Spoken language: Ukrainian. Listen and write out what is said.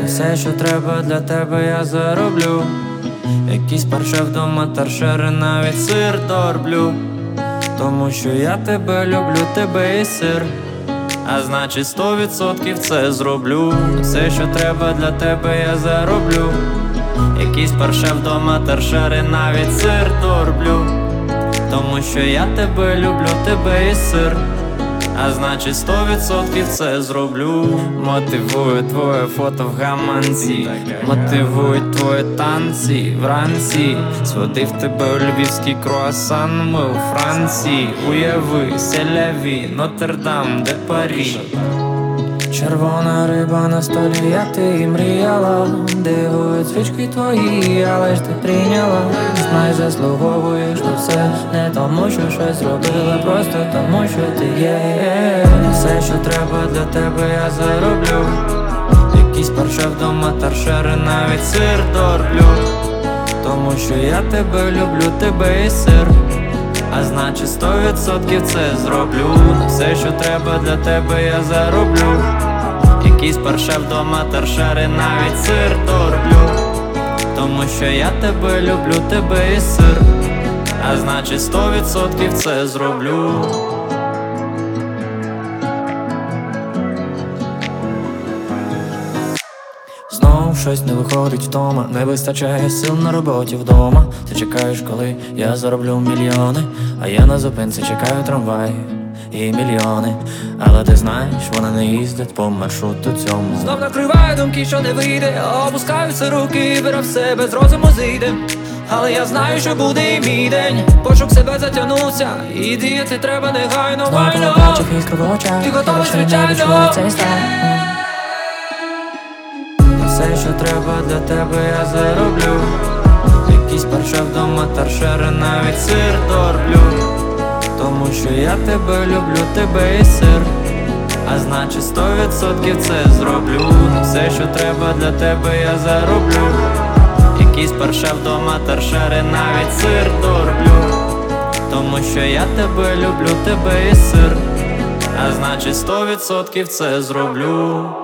Все, що треба для тебе, я зароблю. Якийсь паршев вдома, торшери, навіть сир дорблю. Тому що я тебе люблю, тебе і сир. А значить 100% це зроблю. Все, що треба для тебе, я зароблю. Якийсь паршев вдома, торшери, навіть сир дорблю. Тому що я тебе люблю, тебе і сир. А значить 100% це зроблю. Мотивує твоє фото в гаманці, мотивують твої танці вранці. Сводив тебе у львівський круасан, ми у Франції. Уяви, селяві, Нотр-Дам, де Парі. Червона риба на столі, як ти і мріяла. Дивують свічки твої, але ж ти прийняла. Знай, заслуговуєш на все. Не тому, що щось зробила, просто тому, що ти є. Все, що треба для тебе, я зароблю. Якийсь паршев вдома, торшери, навіть сир дорблю. Тому що я тебе люблю, тебе і сир. А значить 100% це зроблю. Все, що треба для тебе, я зароблю. Якийсь паршев вдома, торшери, навіть сир дорблю. Тому що я тебе люблю, тебе і сир. А значить 100% це зроблю. Знову щось не виходить вдома, не вистачає сил на роботі вдома. Ти чекаєш, коли я зароблю мільйони, а я на зупинці чекаю трамвай і мільйони. Але ти знаєш, вони не їздять по маршруту цьому. Знов накриваю думки, що не вийде. Опускаються руки, віра в себе з розуму зійде. Але я знаю, що буде і мій день. Пошук себе затягнувся, і діяти треба негайно. Знову побачив іскру в очах, ти готовий, я ще не відчуваю цей стан. Все, що треба для тебе, я зароблю. Якийсь паршев вдома, торшери, навіть сир дорблю. Тому що я тебе люблю, тебе і сир. А значить 100% це зроблю. Все, що треба для тебе, я зароблю. Якийсь паршев вдома, торшери, навіть сир дорблю. Тому що я тебе люблю, тебе і сир. А значить 100% це зроблю.